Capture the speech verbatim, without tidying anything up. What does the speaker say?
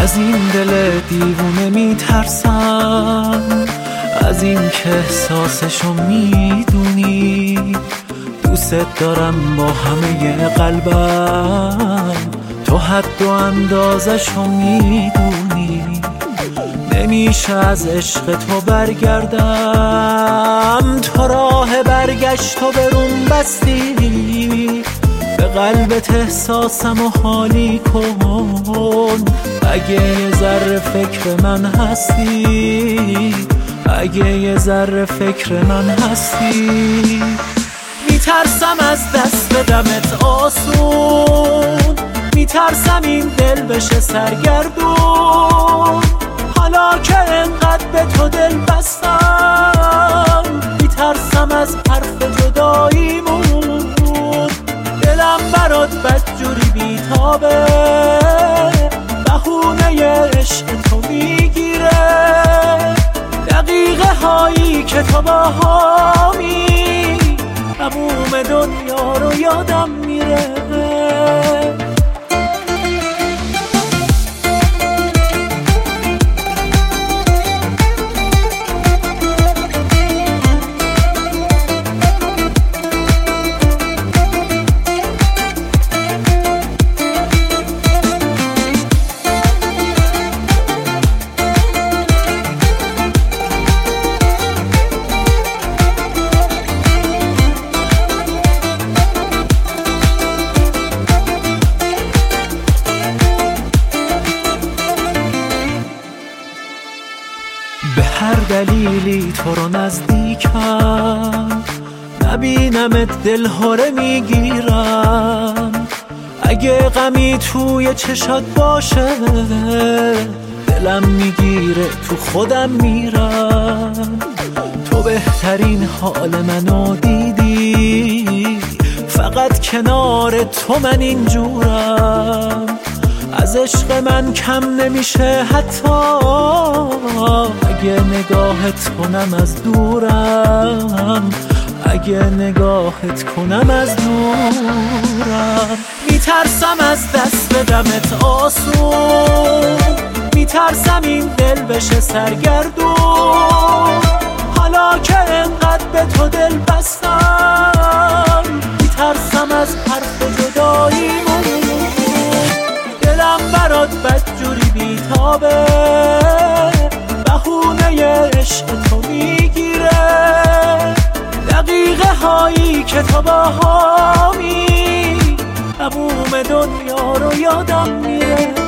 از این دل دیوونه میترسم، از این که احساسشو میدونی. دوست دارم با همه قلبم، تو حد و اندازشو میدونی. نمیشه از عشق تو برگردم، تو راه برگشت و برون بستی. به قلبت احساسم و حالی کن، اگه یه ذره فکر من هستی، اگه یه ذره فکر من هستی. میترسم از دست بدمت آسون، میترسم این دل بشه سرگردون. حالا که انقدر به تو دل بستم، میترسم از حرف جداییمون. دلم برات بدجوری بیتابه، بهونه عشق تو میگیره. دقیقه هایی که تو با هامی، تموم دنیا رو یادم میره. به هر دلیلی تو رو نزدیکم، نبینمت دلهره میگیرم. اگه غمی توی چشات باشه، دلم میگیره تو خودم میرم. تو بهترین حال منو دیدی، فقط کنار تو من اینجورم. از عشق من کم نمیشه حتی، اگه نگاهت کنم از دورم، اگه نگاهت کنم از دورم. میترسم از دست بدمت آسون، میترسم این دل بشه سرگردون. حالا که انقدر به تو دل بستم، میترسم از حرف جداییمون. دلم برات بدجوری بیتابه، بهونه عشق تو میگیره. دقیقه هایی که تو با هامی، تموم دنیا رو یادم میره.